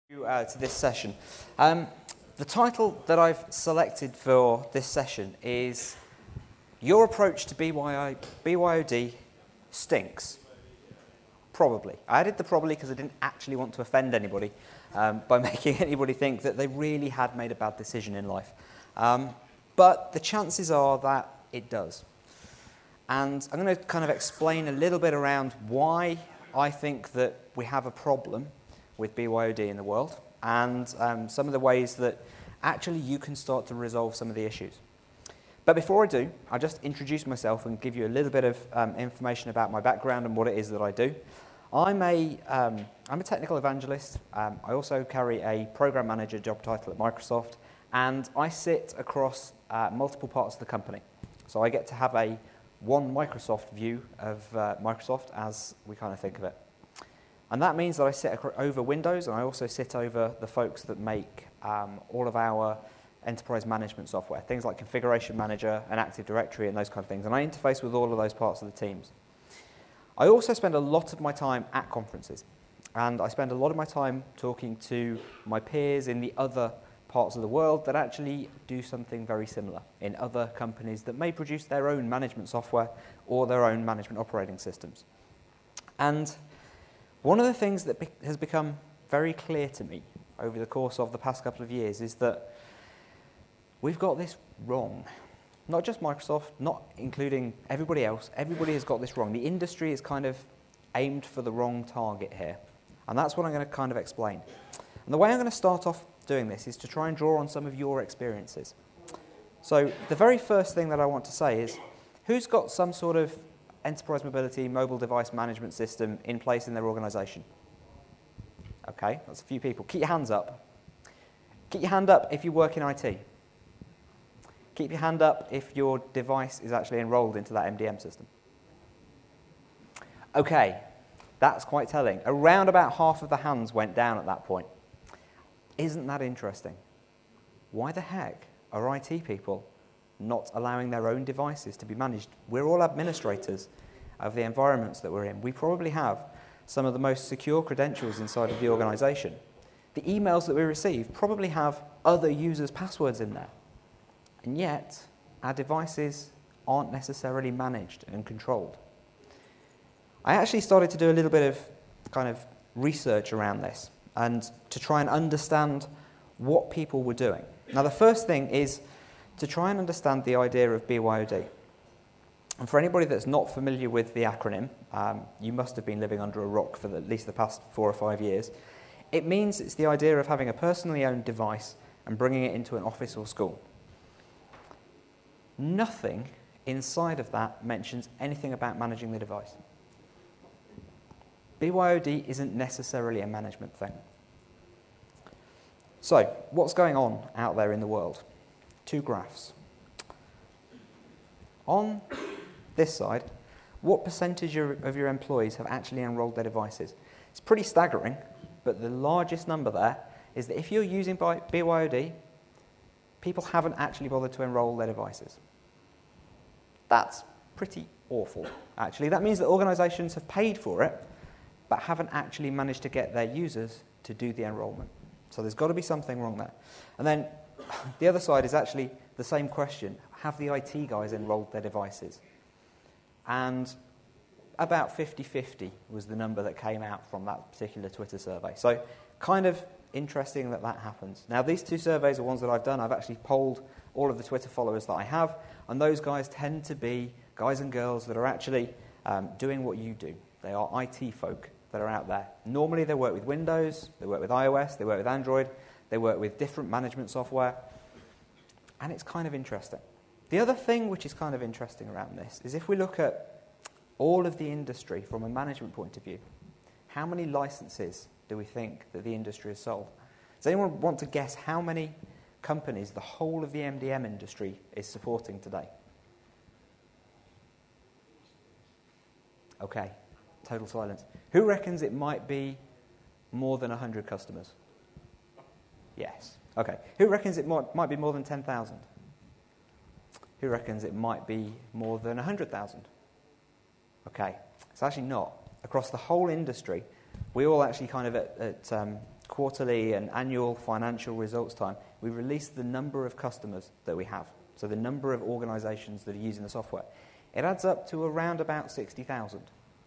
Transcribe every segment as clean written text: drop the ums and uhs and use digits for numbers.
To this session. The title that I've selected for this session is Your Approach to BYOD Stinks. Probably. I added the probably because I didn't actually want to offend anybody by making anybody think that they really had made a bad decision in life. But the chances are that it does. And I'm going to kind of explain a little bit around why I think that we have a problem with BYOD in the world, and some of the ways that actually you can start to resolve some of the issues. But before I do, I'll just introduce myself and give you a little bit of information about my background and what it is that I do. I'm a technical evangelist. I also carry a program manager job title at Microsoft, and I sit across multiple parts of the company. So I get to have a one Microsoft view of Microsoft as we kind of think of it. And that means that I sit over Windows, and I also sit over the folks that make all of our enterprise management software, things like Configuration Manager and Active Directory and those kind of things. And I interface with all of those parts of the teams. I also spend a lot of my time at conferences, and I spend a lot of my time talking to my peers in the other parts of the world that actually do something very similar in other companies that may produce their own management software or their own management operating systems. And one of the things that has become very clear to me over the course of the past couple of years is that we've got this wrong. Not just Microsoft, not including everybody else. Everybody has got this wrong. The industry is kind of aimed for the wrong target here. And that's what I'm going to kind of explain. And the way I'm going to start off doing this is to try and draw on some of your experiences. So the very first thing that I want to say is, who's got some sort of enterprise mobility, mobile device management system in place in their organization? Okay, that's a few people. Keep your hands up. Keep your hand up if you work in IT. Keep your hand up if your device is actually enrolled into that MDM system. Okay, that's quite telling. Around about half of the hands went down at that point. Isn't that interesting? Why the heck are IT people not allowing their own devices to be managed? We're all administrators of the environments that we're in. We probably have some of the most secure credentials inside of the organization. The emails that we receive probably have other users' passwords in there. And yet, our devices aren't necessarily managed and controlled. I actually started to do a little bit of kind of research around this and to try and understand what people were doing. Now, the first thing is to try and understand the idea of BYOD. And for anybody that's not familiar with the acronym, you must have been living under a rock for at least the past 4 or 5 years. It means it's the idea of having a personally owned device and bringing it into an office or school. Nothing inside of that mentions anything about managing the device. BYOD isn't necessarily a management thing. So, what's going on out there in the world? 2 graphs. On this side, what percentage of your employees have actually enrolled their devices? It's pretty staggering, but the largest number there is that if you're using BYOD, people haven't actually bothered to enroll their devices. That's pretty awful, actually. That means that organizations have paid for it, but haven't actually managed to get their users to do the enrollment. So there's got to be something wrong there. And then the other side is actually the same question. Have the IT guys enrolled their devices? And about 50-50 was the number that came out from that particular Twitter survey. So kind of interesting that that happens. Now, these 2 surveys are ones that I've done. I've actually polled all of the Twitter followers that I have, and those guys tend to be guys and girls that are actually doing what you do. They are IT folk that are out there. Normally they work with Windows, they work with iOS, they work with Android, they work with different management software, and it's kind of interesting. The other thing which is kind of interesting around this is if we look at all of the industry from a management point of view, how many licenses do we think that the industry has sold? Does anyone want to guess how many companies the whole of the MDM industry is supporting today? Okay, total silence. Who reckons it might be more than 100 customers? Yes. Okay. Who reckons it might be more than 10,000? Who reckons it might be more than 100,000? Okay. It's actually not. Across the whole industry, we all actually kind of at quarterly and annual financial results time, we release the number of customers that we have. So the number of organisations that are using the software. It adds up to around about 60,000.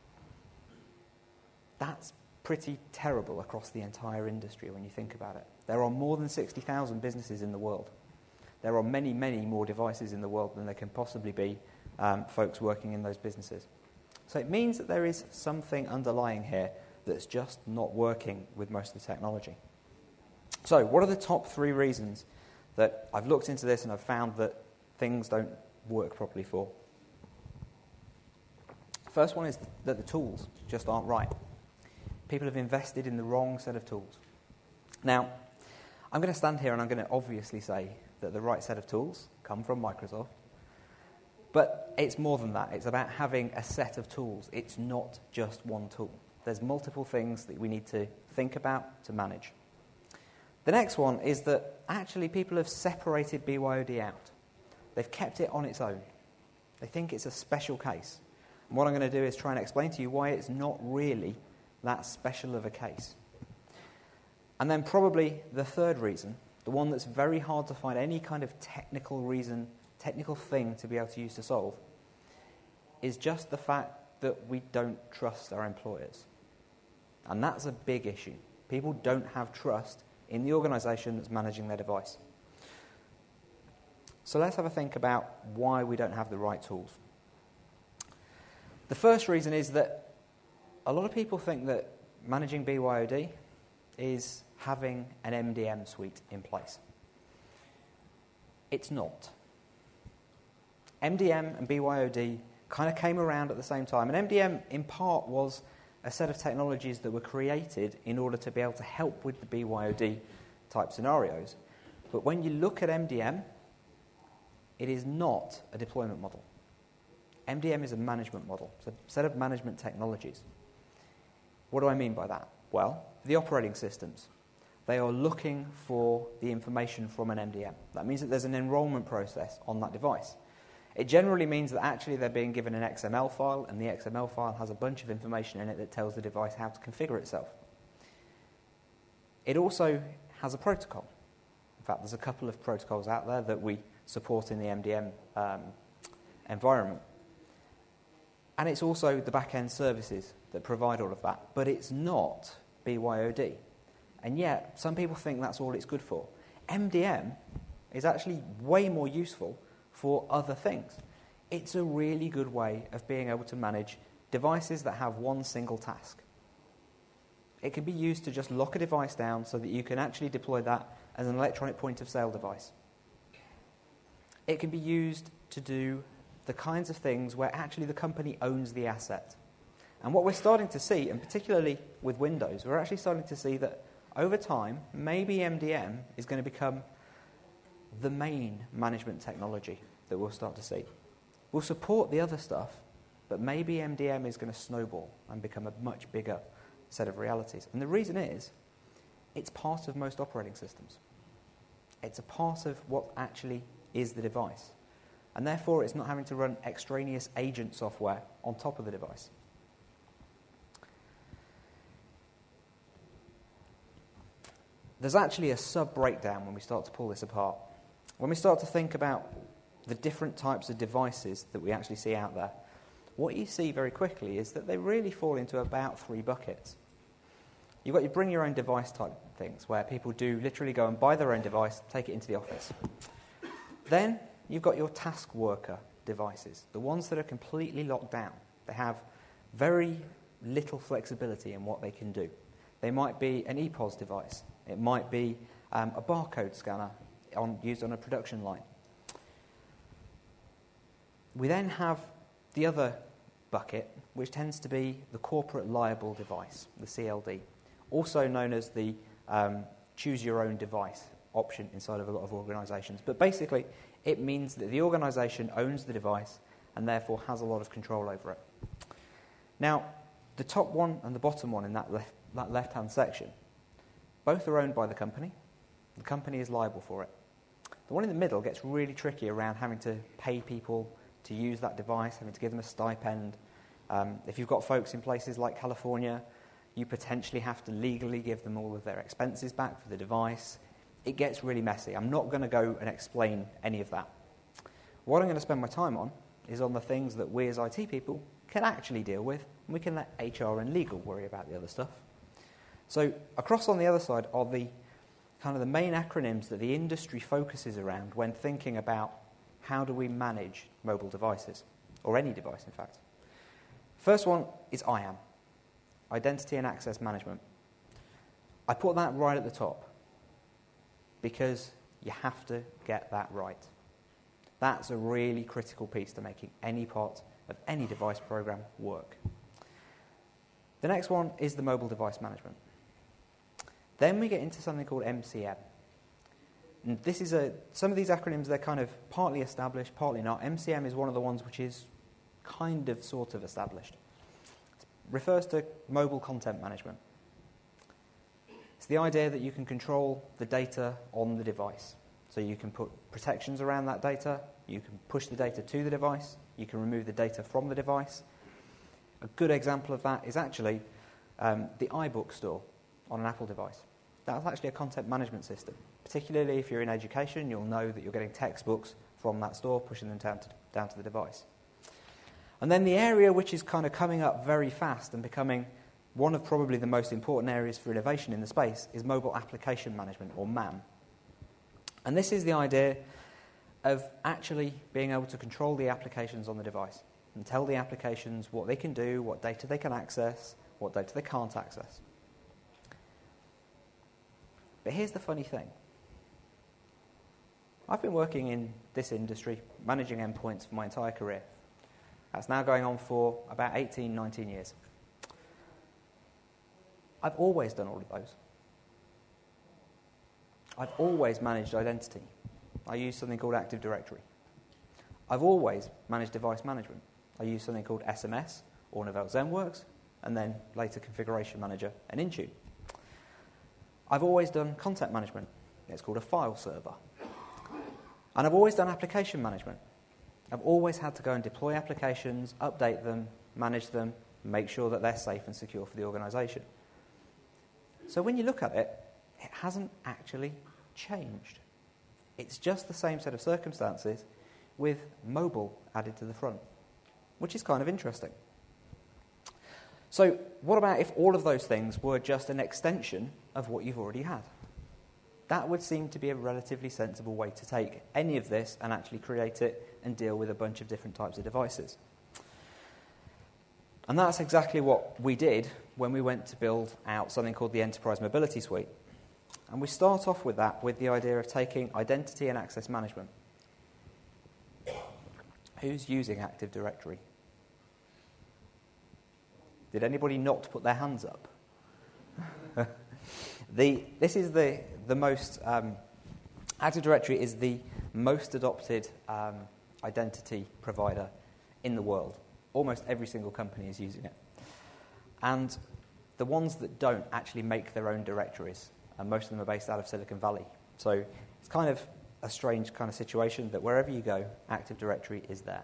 That's pretty terrible across the entire industry when you think about it. There are more than 60,000 businesses in the world. There are many, many more devices in the world than there can possibly be folks working in those businesses. So it means that there is something underlying here that's just not working with most of the technology. So what are the top 3 reasons that I've looked into this and I've found that things don't work properly for? First one is that the tools just aren't right. People have invested in the wrong set of tools. Now, I'm going to stand here and I'm going to obviously say that the right set of tools come from Microsoft. But it's more than that. It's about having a set of tools. It's not just one tool. There's multiple things that we need to think about to manage. The next one is that actually people have separated BYOD out. They've kept it on its own. They think it's a special case. And what I'm going to do is try and explain to you why it's not really that special of a case. And then probably the third reason, the one that's very hard to find any kind of technical reason, technical thing to be able to use to solve, is just the fact that we don't trust our employers. And that's a big issue. People don't have trust in the organisation that's managing their device. So let's have a think about why we don't have the right tools. The first reason is that a lot of people think that managing BYOD is having an MDM suite in place. It's not. MDM and BYOD kind of came around at the same time. And MDM, in part, was a set of technologies that were created in order to be able to help with the BYOD type scenarios. But when you look at MDM, it is not a deployment model. MDM is a management model. It's a set of management technologies. What do I mean by that? Well, the operating systems. They are looking for the information from an MDM. That means that there's an enrollment process on that device. It generally means that actually they're being given an XML file, and the XML file has a bunch of information in it that tells the device how to configure itself. It also has a protocol. In fact, there's a couple of protocols out there that we support in the MDM environment. And it's also the back-end services that provide all of that. But it's not BYOD. And yet, some people think that's all it's good for. MDM is actually way more useful for other things. It's a really good way of being able to manage devices that have one single task. It can be used to just lock a device down so that you can actually deploy that as an electronic point-of-sale device. It can be used to do the kinds of things where actually the company owns the asset. And what we're starting to see, and particularly with Windows, we're actually starting to see that over time, maybe MDM is going to become the main management technology that we'll start to see. We'll support the other stuff, but maybe MDM is going to snowball and become a much bigger set of realities. And the reason is, it's part of most operating systems. It's a part of what actually is the device. And therefore, it's not having to run extraneous agent software on top of the device. There's actually a sub-breakdown when we start to pull this apart. When we start to think about the different types of devices that we actually see out there, what you see very quickly is that they really fall into about 3 buckets. You've got your bring your own device type things, where people do literally go and buy their own device, take it into the office. Then you've got your task worker devices, the ones that are completely locked down. They have very little flexibility in what they can do. They might be an EPOS device. It might be a barcode scanner used on a production line. We then have the other bucket, which tends to be the corporate liable device, the CLD, also known as the choose your own device option inside of a lot of organisations. But basically, it means that the organisation owns the device and therefore has a lot of control over it. Now, the top one and the bottom one in that left-hand section, both are owned by the company. The company is liable for it. The one in the middle gets really tricky around having to pay people to use that device, having to give them a stipend. If you've got folks in places like California, You potentially have to legally give them all of their expenses back for the device. It gets really messy. I'm not going to go and explain any of that. What I'm going to spend my time on is on the things that we as IT people can actually deal with, and we can let HR and legal worry about the other stuff. So across on the other side are the kind of the main acronyms that the industry focuses around when thinking about how do we manage mobile devices, or any device in fact. First one is IAM, Identity and Access Management. I put that right at the top because you have to get that right. That's a really critical piece to making any part of any device program work. The next one is the Mobile Device Management. Then we get into something called MCM. And this is some of these acronyms, they're kind of partly established, partly not. MCM is one of the ones which is kind of, sort of established. It refers to mobile content management. It's the idea that you can control the data on the device. So you can put protections around that data, you can push the data to the device, you can remove the data from the device. A good example of that is actually the iBook store on an Apple device. That's actually a content management system. Particularly if you're in education, you'll know that you're getting textbooks from that store, pushing them down to the device. And then the area which is kind of coming up very fast and becoming one of probably the most important areas for innovation in the space is mobile application management, or MAM. And this is the idea of actually being able to control the applications on the device and tell the applications what they can do, what data they can access, what data they can't access. But here's the funny thing. I've been working in this industry, managing endpoints for my entire career. That's now going on for about 18, 19 years. I've always done all of those. I've always managed identity. I use something called Active Directory. I've always managed device management. I use something called SMS, or Novell ZenWorks, and then later Configuration Manager and Intune. I've always done content management. It's called a file server. And I've always done application management. I've always had to go and deploy applications, update them, manage them, make sure that they're safe and secure for the organisation. So when you look at it, it hasn't actually changed. It's just the same set of circumstances with mobile added to the front, which is kind of interesting. So what about if all of those things were just an extension of what you've already had? That would seem to be a relatively sensible way to take any of this and actually create it and deal with a bunch of different types of devices. And that's exactly what we did when we went to build out something called the Enterprise Mobility Suite. And we start off with that, with the idea of taking identity and access management. Who's using Active Directory? Did anybody not put their hands up? This is the most... Active Directory is the most adopted identity provider in the world. Almost every single company is using it. And the ones that don't actually make their own directories, and most of them are based out of Silicon Valley. So it's kind of a strange kind of situation that wherever you go, Active Directory is there.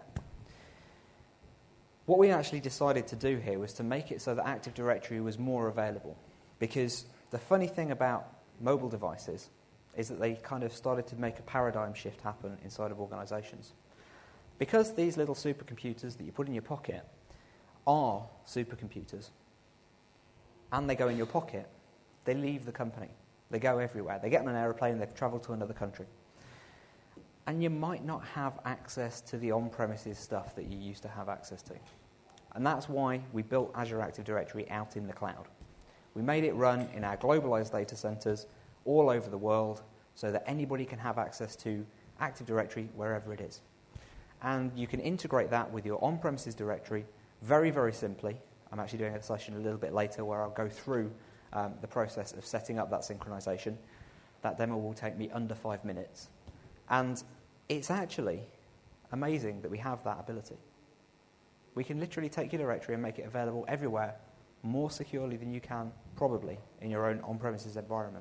What we actually decided to do here was to make it so that Active Directory was more available. Because the funny thing about mobile devices is that they kind of started to make a paradigm shift happen inside of organizations. Because these little supercomputers that you put in your pocket are supercomputers, and they go in your pocket, they leave the company. They go everywhere. They get on an aeroplane and they travel to another country. And you might not have access to the on-premises stuff that you used to have access to. And that's why we built Azure Active Directory out in the cloud. We made it run in our globalized data centers all over the world so that anybody can have access to Active Directory wherever it is. And you can integrate that with your on-premises directory very, very simply. I'm actually doing a session a little bit later where I'll go through the process of setting up that synchronization. That demo will take me under 5 minutes. And it's actually amazing that we have that ability. We can literally take your directory and make it available everywhere more securely than you can probably in your own on-premises environment.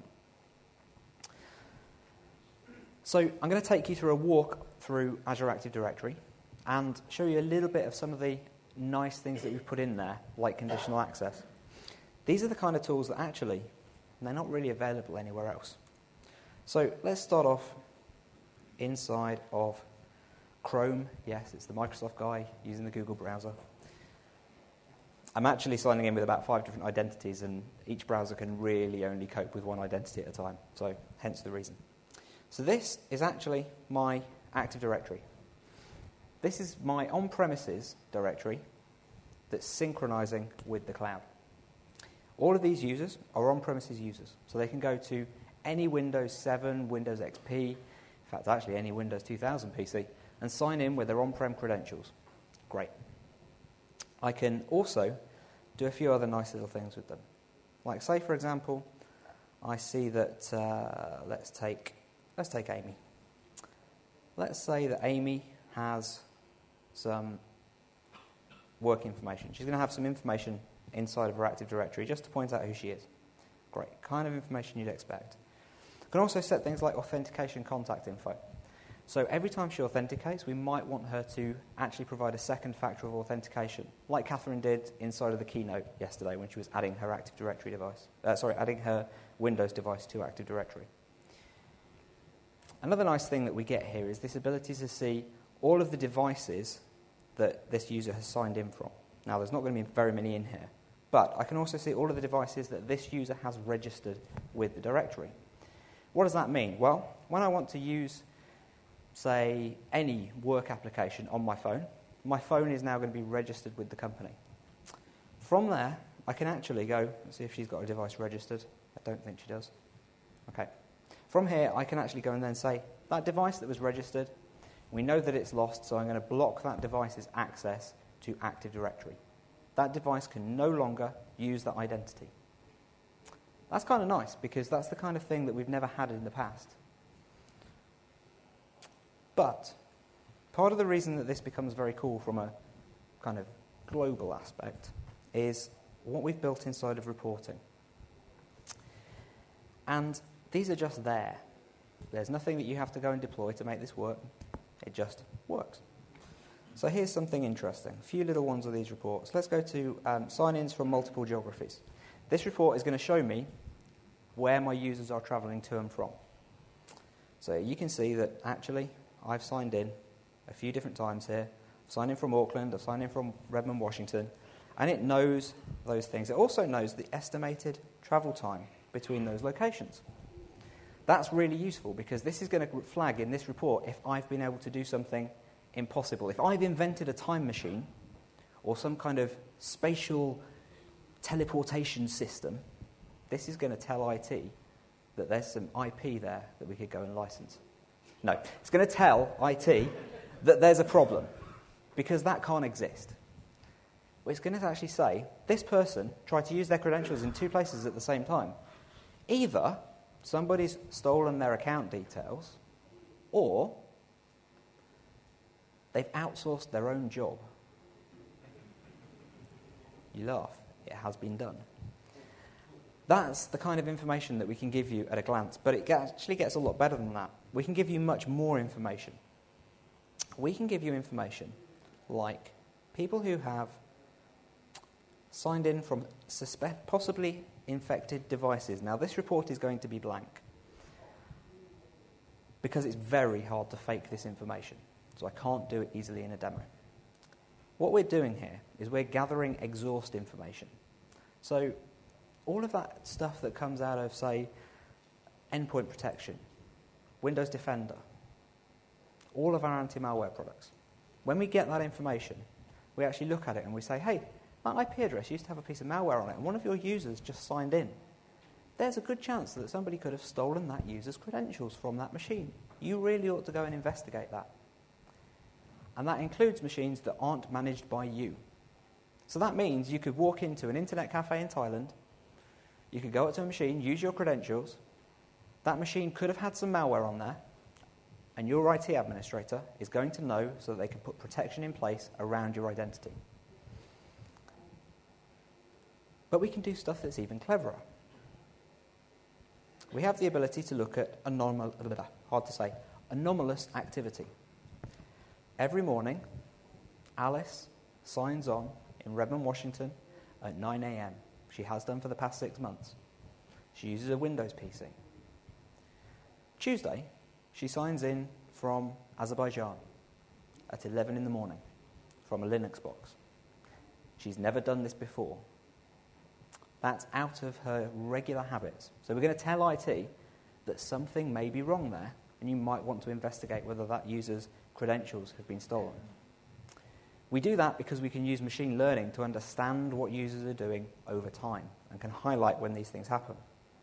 So I'm going to take you through a walk through Azure Active Directory and show you a little bit of some of the nice things that we've put in there, like conditional access. These are the kind of tools that actually, they're not really available anywhere else. So let's start off inside of Chrome. Yes, it's the Microsoft guy using the Google browser. I'm actually signing in with about 5 different identities, and each browser can really only cope with one identity at a time, so hence the reason. So this is actually my Active Directory. This is my on-premises directory that's synchronizing with the cloud. All of these users are on-premises users, so they can go to any Windows 7, Windows XP, in fact, actually any Windows 2000 PC, and sign in with their on-prem credentials. Great. I can also do a few other nice little things with them. Like, say, for example, I see that, let's take Amy. Let's say that Amy has some work information. She's going to have some information inside of her Active Directory just to point out who she is. Great. Kind of information you'd expect. I can also set things like authentication contact info. So every time she authenticates, we might want her to actually provide a second factor of authentication, like Catherine did inside of the keynote yesterday when she was adding her Active Directory device. Adding her Windows device to Active Directory. Another nice thing that we get here is this ability to see all of the devices that this user has signed in from. Now, there's not going to be very many in here, but I can also see all of the devices that this user has registered with the directory. What does that mean? Well, when I want to use, say, any work application on my phone is now going to be registered with the company. From there, I can actually go and see if she's got a device registered. I don't think she does. Okay. From here, I can actually go and then say, that device that was registered, we know that it's lost, so I'm going to block that device's access to Active Directory. That device can no longer use that identity. That's kind of nice, because that's the kind of thing that we've never had in the past. But part of the reason that this becomes very cool from a kind of global aspect is what we've built inside of reporting. And these are just there. There's nothing that you have to go and deploy to make this work. It just works. So here's something interesting. A few little ones of these reports. Let's go to sign-ins from multiple geographies. This report is going to show me where my users are traveling to and from. So you can see that actually I've signed in a few different times here. I've signed in from Auckland, I've signed in from Redmond, Washington, and it knows those things. It also knows the estimated travel time between those locations. That's really useful because this is going to flag in this report if I've been able to do something impossible. If I've invented a time machine or some kind of spatial teleportation system, this is going to tell IT that there's some IP there that we could go and license. No, it's going to tell IT that there's a problem because that can't exist. Well, it's going to actually say, this person tried to use their credentials in 2 places at the same time. Either somebody's stolen their account details or they've outsourced their own job. You laugh. It has been done. That's the kind of information that we can give you at a glance, but it actually gets a lot better than that. We can give you much more information. We can give you information like people who have signed in from possibly infected devices. Now, this report is going to be blank because it's very hard to fake this information, so I can't do it easily in a demo. What we're doing here is we're gathering exhaust information. So all of that stuff that comes out of, say, endpoint protection, Windows Defender, all of our anti-malware products, when we get that information, we actually look at it and we say, hey, that IP address used to have a piece of malware on it, and one of your users just signed in. There's a good chance that somebody could have stolen that user's credentials from that machine. You really ought to go and investigate that. And that includes machines that aren't managed by you. So that means you could walk into an internet cafe in Thailand, you could go up to a machine, use your credentials, that machine could have had some malware on there, and your IT administrator is going to know so that they can put protection in place around your identity. But we can do stuff that's even cleverer. We have the ability to look at anomalous activity. Every morning, Alice signs on in Redmond, Washington at 9 a.m. She has done for the past 6 months. She uses a Windows PC. Tuesday, she signs in from Azerbaijan at 11 in the morning from a Linux box. She's never done this before. That's out of her regular habits. So we're going to tell IT that something may be wrong there, and you might want to investigate whether that user's credentials have been stolen. We do that because we can use machine learning to understand what users are doing over time and can highlight when these things happen.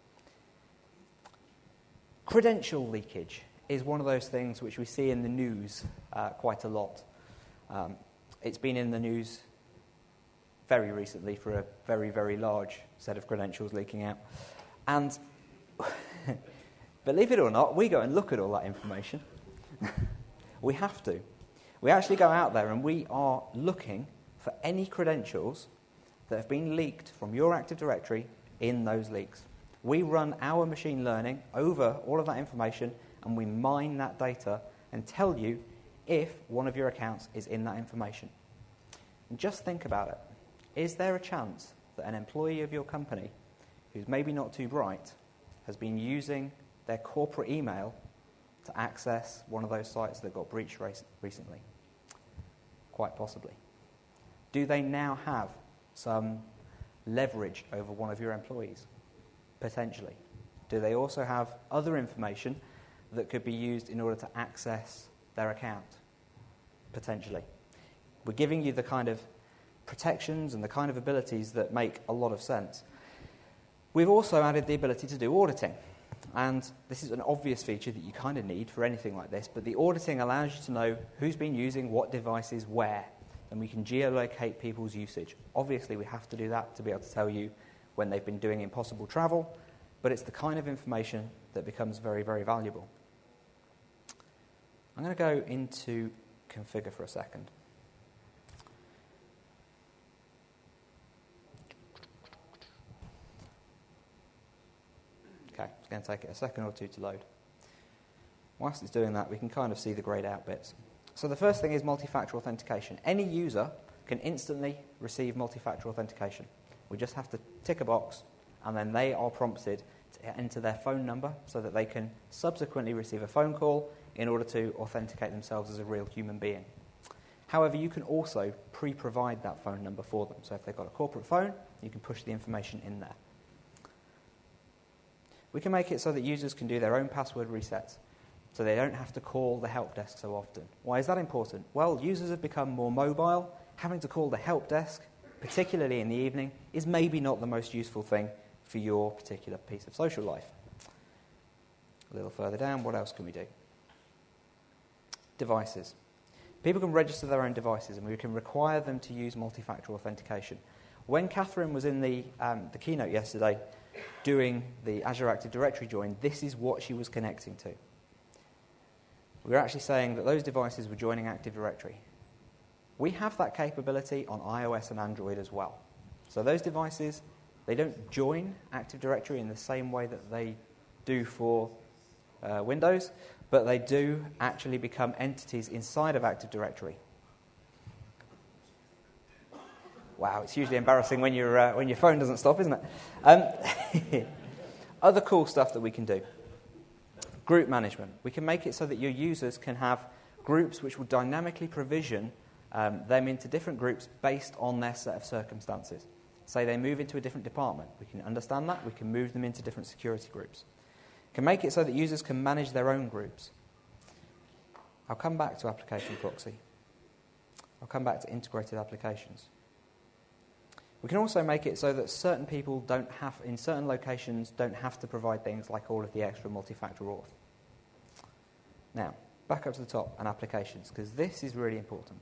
Credential leakage is one of those things which we see in the news quite a lot. It's been in the news very recently for a very, very large set of credentials leaking out. And believe it or not, we go and look at all that information. We have to. We actually go out there and we are looking for any credentials that have been leaked from your Active Directory in those leaks. We run our machine learning over all of that information and we mine that data and tell you if one of your accounts is in that information. And just think about it. Is there a chance that an employee of your company, who's maybe not too bright, has been using their corporate email to access one of those sites that got breached recently? Quite possibly. Do they now have some leverage over one of your employees? Potentially. Do they also have other information that could be used in order to access their account? Potentially. We're giving you the kind of protections and the kind of abilities that make a lot of sense. We've also added the ability to do auditing. And this is an obvious feature that you kind of need for anything like this, but the auditing allows you to know who's been using what devices where, and we can geolocate people's usage. Obviously, we have to do that to be able to tell you when they've been doing impossible travel, but it's the kind of information that becomes very, very valuable. I'm going to go into configure for a second. Okay, it's going to take it a second or two to load. Whilst it's doing that, we can kind of see the grayed out bits. So the first thing is multi-factor authentication. Any user can instantly receive multi-factor authentication. We just have to tick a box, and then they are prompted to enter their phone number so that they can subsequently receive a phone call in order to authenticate themselves as a real human being. However, you can also pre-provide that phone number for them. So if they've got a corporate phone, you can push the information in there. We can make it so that users can do their own password resets, so they don't have to call the help desk so often. Why is that important? Well, users have become more mobile. Having to call the help desk, particularly in the evening, is maybe not the most useful thing for your particular piece of social life. A little further down, what else can we do? Devices. People can register their own devices, and we can require them to use multi-factor authentication. When Catherine was in the keynote yesterday doing the Azure Active Directory join, this is what she was connecting to. We were actually saying that those devices were joining Active Directory. We have that capability on iOS and Android as well. So those devices, they don't join Active Directory in the same way that they do for Windows, but they do actually become entities inside of Active Directory. Wow, it's hugely embarrassing when your phone doesn't stop, isn't it? Other cool stuff that we can do. Group management. We can make it so that your users can have groups which will dynamically provision them into different groups based on their set of circumstances. Say they move into a different department. We can understand that. We can move them into different security groups. We can make it so that users can manage their own groups. I'll come back to application proxy. I'll come back to integrated applications. We can also make it so that certain people in certain locations, don't have to provide things like all of the extra multi-factor auth. Now, back up to the top and applications, because this is really important.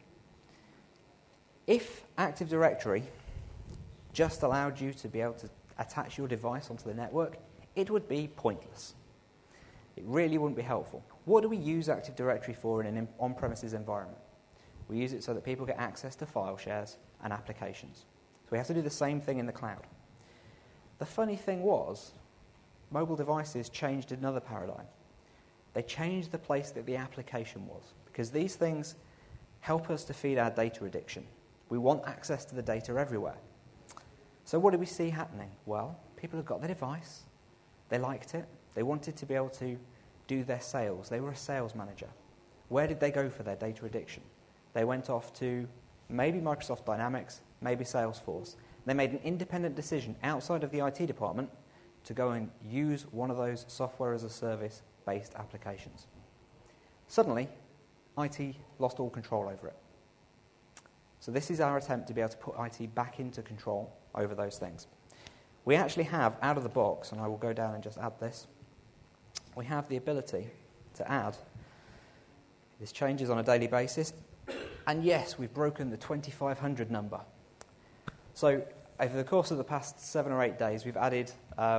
If Active Directory just allowed you to be able to attach your device onto the network, it would be pointless. It really wouldn't be helpful. What do we use Active Directory for in an on-premises environment? We use it so that people get access to file shares and applications. We have to do the same thing in the cloud. The funny thing was, mobile devices changed another paradigm. They changed the place that the application was, because these things help us to feed our data addiction. We want access to the data everywhere. So what did we see happening? Well, people had got their device, they liked it, they wanted to be able to do their sales. They were a sales manager. Where did they go for their data addiction? They went off to maybe Microsoft Dynamics, maybe Salesforce. They made an independent decision outside of the IT department to go and use one of those software as a service based applications. Suddenly, IT lost all control over it. So this is our attempt to be able to put IT back into control over those things. We actually have, out of the box, and I will go down and just add this, we have the ability to add, this changes on a daily basis, and yes, we've broken the 2,500 number. So over the course of the past 7 or 8 days, we've added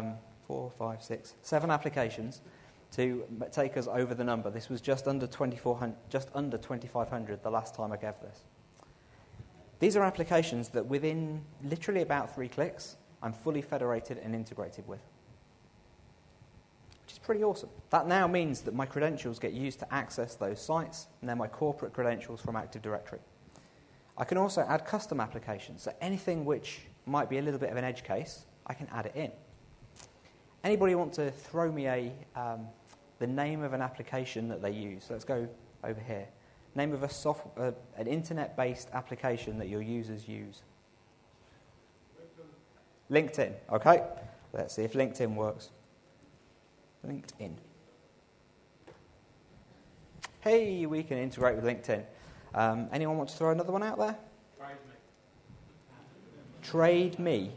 7 applications to take us over the number. This was just under 2,500 the last time I gave this. These are applications that within literally about 3 clicks, I'm fully federated and integrated with, which is pretty awesome. That now means that my credentials get used to access those sites, and they're my corporate credentials from Active Directory. I can also add custom applications, so anything which might be a little bit of an edge case, I can add it in. Anybody want to throw me the name of an application that they use? So let's go over here. Name of an internet-based application that your users use. LinkedIn, okay. Let's see if LinkedIn works. LinkedIn. Hey, we can integrate with LinkedIn. Anyone want to throw another one out there? Trade me.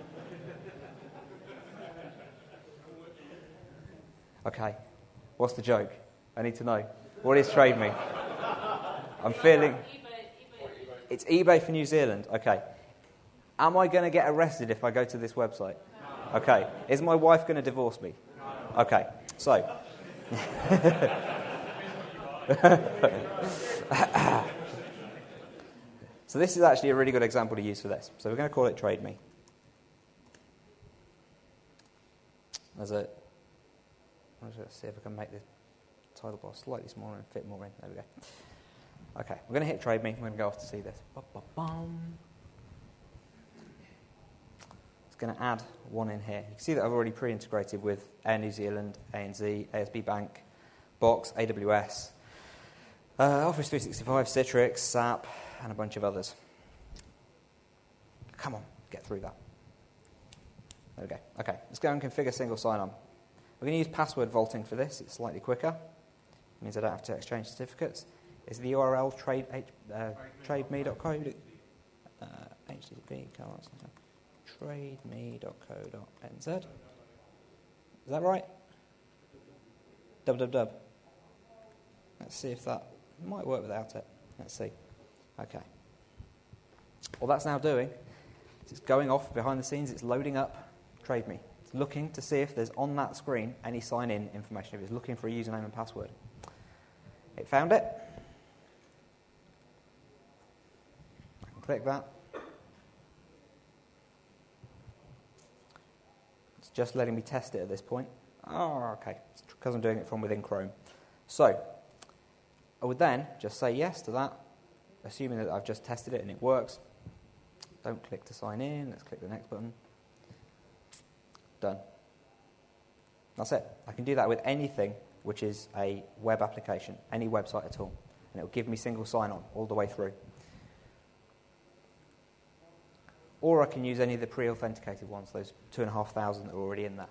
Okay. What's the joke? I need to know. What is Trade Me? I'm feeling... It's eBay for New Zealand. Okay. Am I going to get arrested if I go to this website? Okay. Is my wife going to divorce me? Okay. So... So this is actually a really good example to use for this. So we're going to call it Trade Me. Let's see if I can make the title bar slightly smaller and fit more in. There we go. Okay, we're going to hit Trade Me. We're going to go off to see this. It's going to add one in here. You can see that I've already pre-integrated with Air New Zealand, ANZ, ASB Bank, Box, AWS, Office 365, Citrix, SAP, and a bunch of others. Come on, get through that. There we go. Okay, let's go and configure single sign-on. We're going to use password vaulting for this. It's slightly quicker. It means I don't have to exchange certificates. Is the URL trademe.co? HTTP, trademe.co.nz. Is that right? www. Let's see if that might work without it. Let's see. Okay. All that's now doing is it's going off behind the scenes. It's loading up Trade Me. It's looking to see if there's on that screen any sign-in information. If it's looking for a username and password. It found it. I can click that. It's just letting me test it at this point. Oh, okay. It's because I'm doing it from within Chrome. So, I would then just say yes to that, assuming that I've just tested it and it works. Don't click to sign in. Let's click the next button. Done. That's it. I can do that with anything which is a web application, any website at all. And it will give me single sign-on all the way through. Or I can use any of the pre-authenticated ones, those 2,500 that are already in there.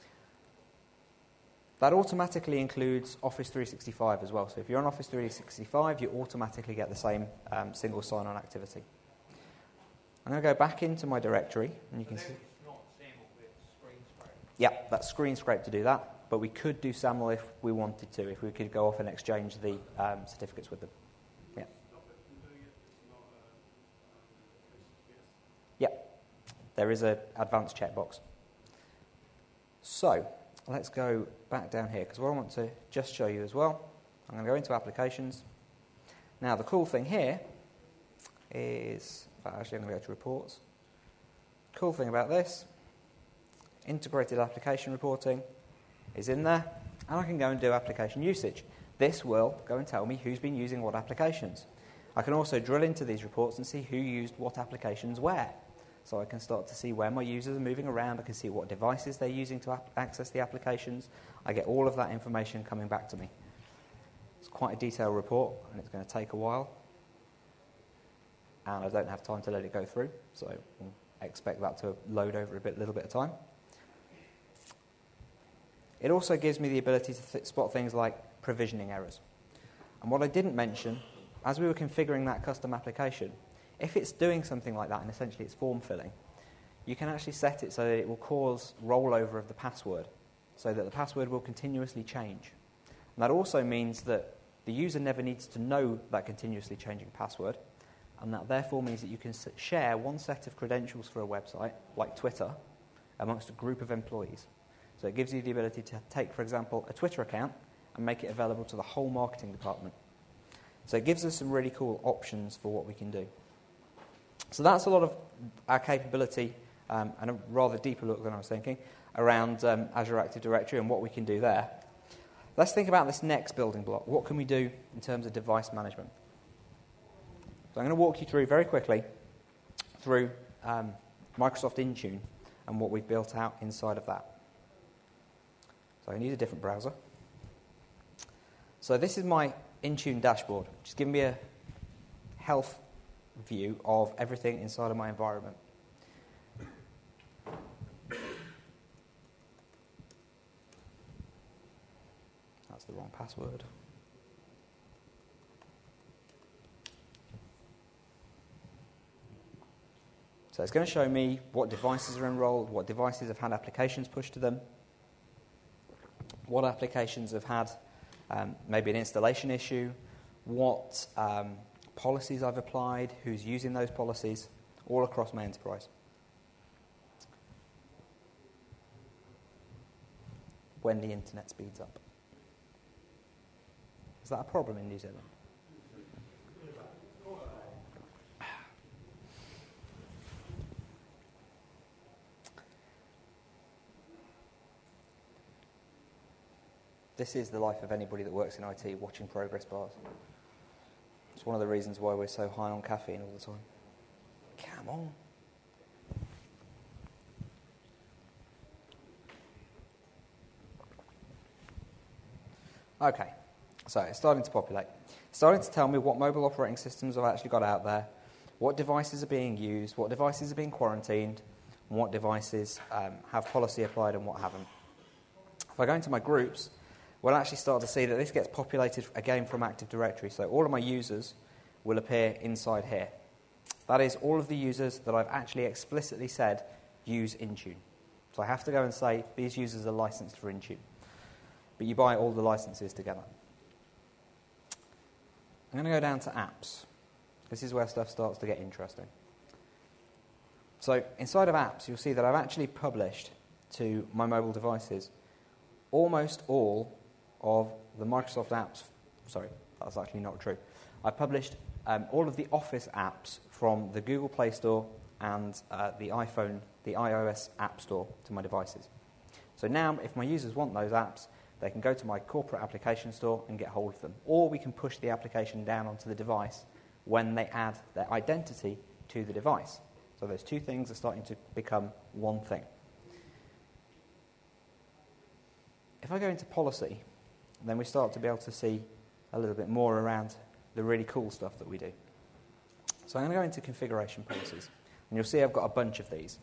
That automatically includes Office 365 as well. So if you're on Office 365, you automatically get the same single sign-on activity. I'm going to go back into my directory, and you can see. Yeah, that's screen scrape to do that. But we could do SAML if we wanted to, if we could go off and exchange the certificates with them. Yeah. Yeah, there is an advanced checkbox. So let's go back down here, because what I want to just show you as well, I'm going to go into Applications. Now, the cool thing here is, actually I'm going to go to Reports. Cool thing about this, Integrated Application Reporting is in there, and I can go and do application usage. This will go and tell me who's been using what applications. I can also drill into these reports and see who used what applications where. So I can start to see where my users are moving around. I can see what devices they're using to access the applications. I get all of that information coming back to me. It's quite a detailed report, and it's going to take a while. And I don't have time to let it go through, so we'll expect that to load over a little bit of time. It also gives me the ability to spot things like provisioning errors. And what I didn't mention, as we were configuring that custom application, if it's doing something like that, and essentially it's form filling, you can actually set it so that it will cause rollover of the password, so that the password will continuously change. And that also means that the user never needs to know that continuously changing password, and that therefore means that you can share one set of credentials for a website, like Twitter, amongst a group of employees. So it gives you the ability to take, for example, a Twitter account and make it available to the whole marketing department. So it gives us some really cool options for what we can do. So that's a lot of our capability, and a rather deeper look than I was thinking, around Azure Active Directory and what we can do there. Let's think about this next building block. What can we do in terms of device management? So I'm going to walk you through very quickly through Microsoft Intune and what we've built out inside of that. So I need a different browser. So this is my Intune dashboard, which is giving me a health view of everything inside of my environment. That's the wrong password. So it's going to show me what devices are enrolled, what devices have had applications pushed to them, what applications have had maybe an installation issue, what policies I've applied, who's using those policies, all across my enterprise. When the internet speeds up. Is that a problem in New Zealand? This is the life of anybody that works in IT, watching progress bars. It's one of the reasons why we're so high on caffeine all the time. Come on. Okay, so it's starting to populate. It's starting to tell me what mobile operating systems I've actually got out there, what devices are being used, what devices are being quarantined, and what devices have policy applied and what haven't. If I go into my groups, we'll actually start to see that this gets populated again from Active Directory. So all of my users will appear inside here. That is all of the users that I've actually explicitly said use Intune. So I have to go and say these users are licensed for Intune. But you buy all the licenses together. I'm going to go down to apps. This is where stuff starts to get interesting. So inside of apps, you'll see that I've actually published to my mobile devices almost all of the Microsoft apps. Sorry, that's actually not true. I published all of the Office apps from the Google Play Store and the iOS App Store to my devices. So now, if my users want those apps, they can go to my corporate application store and get hold of them. Or we can push the application down onto the device when they add their identity to the device. So those two things are starting to become one thing. If I go into policy, then we start to be able to see a little bit more around the really cool stuff that we do. So I'm going to go into configuration policies. And you'll see I've got a bunch of these.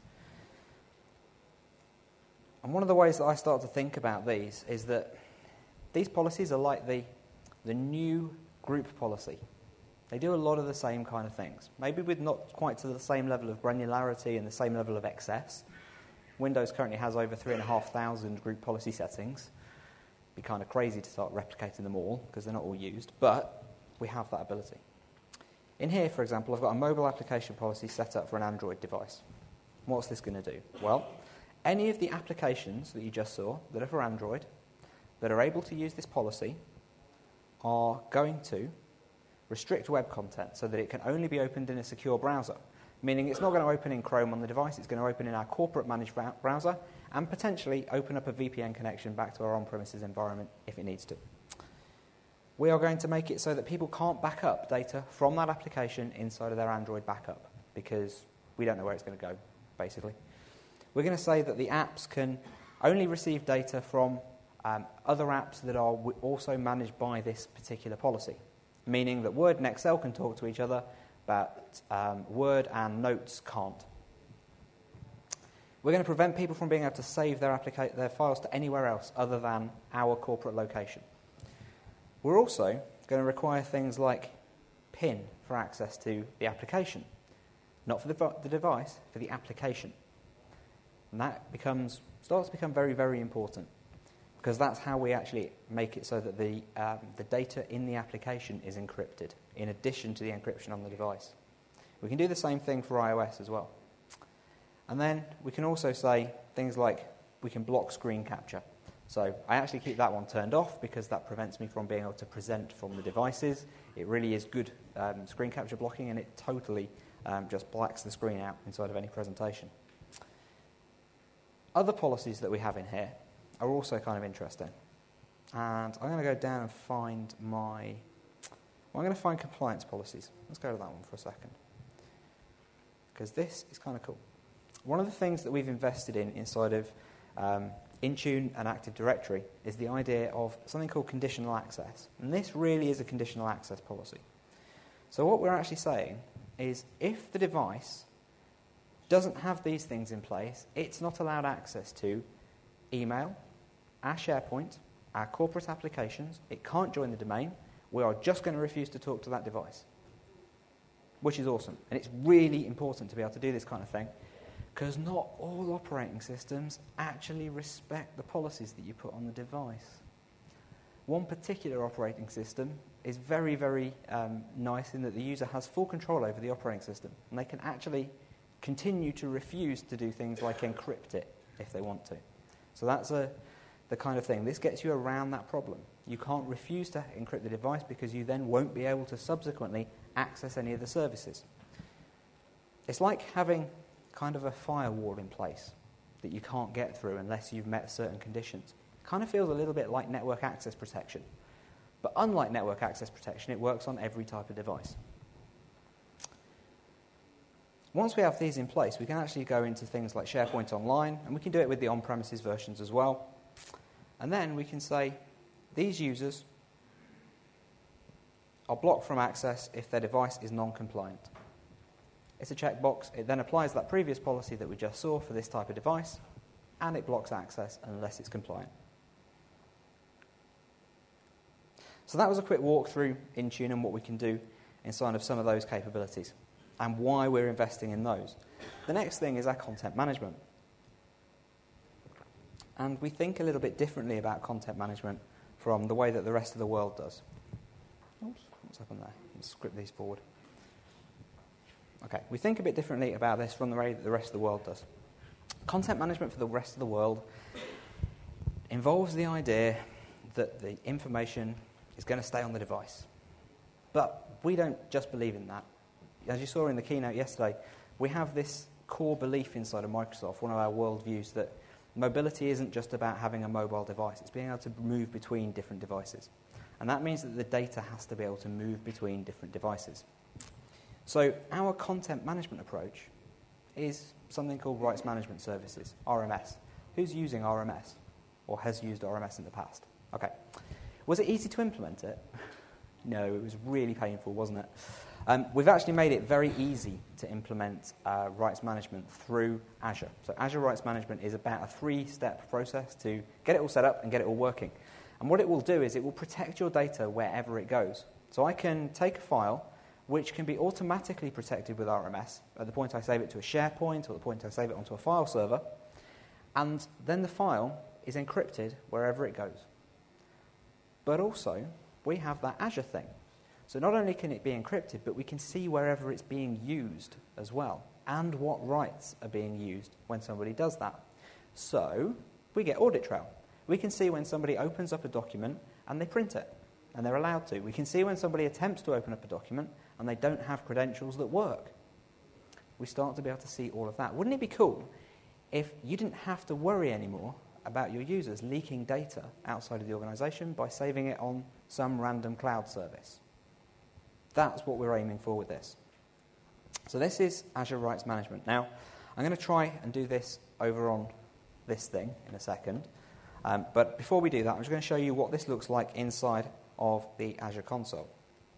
And one of the ways that I start to think about these is that these policies are like the new group policy. They do a lot of the same kind of things. Maybe with not quite to the same level of granularity and the same level of excess. Windows currently has over 3,500 group policy settings. It'd be kind of crazy to start replicating them all because they're not all used, but we have that ability. In here, for example, I've got a mobile application policy set up for an Android device. What's this going to do? Well, any of the applications that you just saw that are for Android that are able to use this policy are going to restrict web content so that it can only be opened in a secure browser, meaning it's not going to open in Chrome on the device, it's going to open in our corporate managed browser and potentially open up a VPN connection back to our on-premises environment if it needs to. We are going to make it so that people can't back up data from that application inside of their Android backup because we don't know where it's going to go. basically. We're going to say that the apps can only receive data from other apps that are also managed by this particular policy, meaning that Word and Excel can talk to each other, but Word and Notes can't. We're going to prevent people from being able to save their files to anywhere else other than our corporate location. We're also going to require things like PIN for access to the application. Not for the device, for the application. And that starts to become very, very important, because that's how we actually make it so that the data in the application is encrypted, in addition to the encryption on the device. We can do the same thing for iOS as well. And then we can also say things like we can block screen capture. So I actually keep that one turned off because that prevents me from being able to present from the devices. It really is good screen capture blocking, and it totally just blacks the screen out inside of any presentation. Other policies that we have in here are also kind of interesting. And I'm going to go down and find I'm going to find compliance policies. Let's go to that one for a second, because this is kind of cool. One of the things that we've invested in inside of Intune and Active Directory is the idea of something called conditional access. And this really is a conditional access policy. So what we're actually saying is if the device doesn't have these things in place, it's not allowed access to email, our SharePoint, our corporate applications. It can't join the domain. We are just going to refuse to talk to that device, which is awesome. And it's really important to be able to do this kind of thing, because not all operating systems actually respect the policies that you put on the device. One particular operating system is very, very nice in that the user has full control over the operating system, and they can actually continue to refuse to do things like encrypt it if they want to. So that's the kind of thing. This gets you around that problem. You can't refuse to encrypt the device because you then won't be able to subsequently access any of the services. It's like having kind of a firewall in place that you can't get through unless you've met certain conditions. It kind of feels a little bit like network access protection. But unlike network access protection, it works on every type of device. Once we have these in place, we can actually go into things like SharePoint Online, and we can do it with the on-premises versions as well. And then we can say, these users are blocked from access if their device is non-compliant. It's a checkbox. It then applies that previous policy that we just saw for this type of device, and it blocks access unless it's compliant. So that was a quick walk through Intune and what we can do inside of some of those capabilities and why we're investing in those. The next thing is our content management. And we think a little bit differently about content management from the way that the rest of the world does. Oops, what's happened there? Let's script these forward. Okay, we think a bit differently about this from the way that the rest of the world does. Content management for the rest of the world involves the idea that the information is going to stay on the device. But we don't just believe in that. As you saw in the keynote yesterday, we have this core belief inside of Microsoft, one of our worldviews, that mobility isn't just about having a mobile device. It's being able to move between different devices. And that means that the data has to be able to move between different devices. So our content management approach is something called Rights Management Services, RMS. Who's using RMS or has used RMS in the past? Okay. Was it easy to implement it? No, it was really painful, wasn't it? We've actually made it very easy to implement rights management through Azure. So Azure Rights Management is about a 3-step process to get it all set up and get it all working. And what it will do is it will protect your data wherever it goes. So I can take a file which can be automatically protected with RMS at the point I save it to a SharePoint or the point I save it onto a file server, and then the file is encrypted wherever it goes. But also, we have that Azure thing. So not only can it be encrypted, but we can see wherever it's being used as well, and what rights are being used when somebody does that. So we get audit trail. We can see when somebody opens up a document and they print it, and they're allowed to. We can see when somebody attempts to open up a document and they don't have credentials that work. We start to be able to see all of that. Wouldn't it be cool if you didn't have to worry anymore about your users leaking data outside of the organization by saving it on some random cloud service? That's what we're aiming for with this. So this is Azure Rights Management. Now, I'm going to try and do this over on this thing in a second. But before we do that, I'm just going to show you what this looks like inside of the Azure console.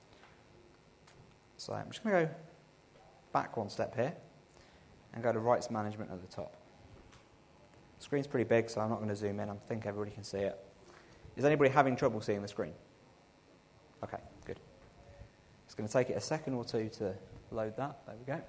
So I'm just going to go back one step here and go to Rights Management at the top. The screen's pretty big, so I'm not going to zoom in. I think everybody can see it. Is anybody having trouble seeing the screen? Okay, good. It's going to take it a second or two to load that. There we go.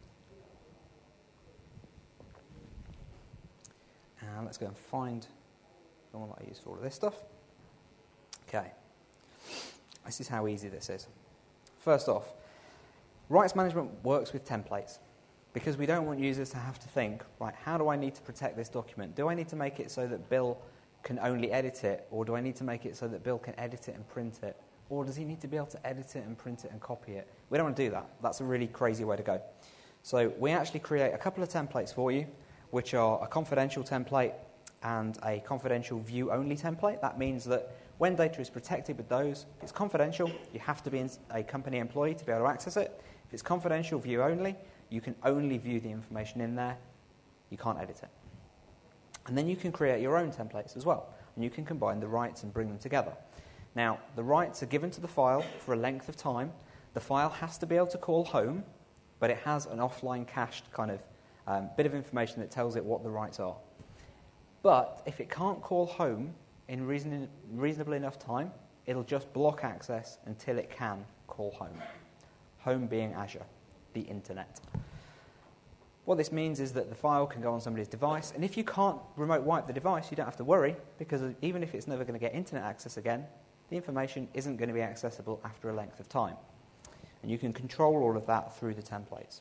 And let's go and find the one that I use for all of this stuff. Okay. This is how easy this is. First off, rights management works with templates because we don't want users to have to think, right, how do I need to protect this document? Do I need to make it so that Bill can only edit it, or do I need to make it so that Bill can edit it and print it? Or does he need to be able to edit it and print it and copy it? We don't want to do that. That's a really crazy way to go. So we actually create a couple of templates for you, which are a confidential template and a confidential view-only template. That means that when data is protected with those, if it's confidential, you have to be a company employee to be able to access it. If it's confidential view-only, you can only view the information in there. You can't edit it. And then you can create your own templates as well, and you can combine the rights and bring them together. Now, the rights are given to the file for a length of time. The file has to be able to call home, but it has an offline cached kind of bit of information that tells it what the rights are. But if it can't call home in reasonable enough time, it'll just block access until it can call home. Home being Azure, the internet. What this means is that the file can go on somebody's device, and if you can't remote wipe the device, you don't have to worry, because even if it's never going to get internet access again, the information isn't going to be accessible after a length of time. And you can control all of that through the templates.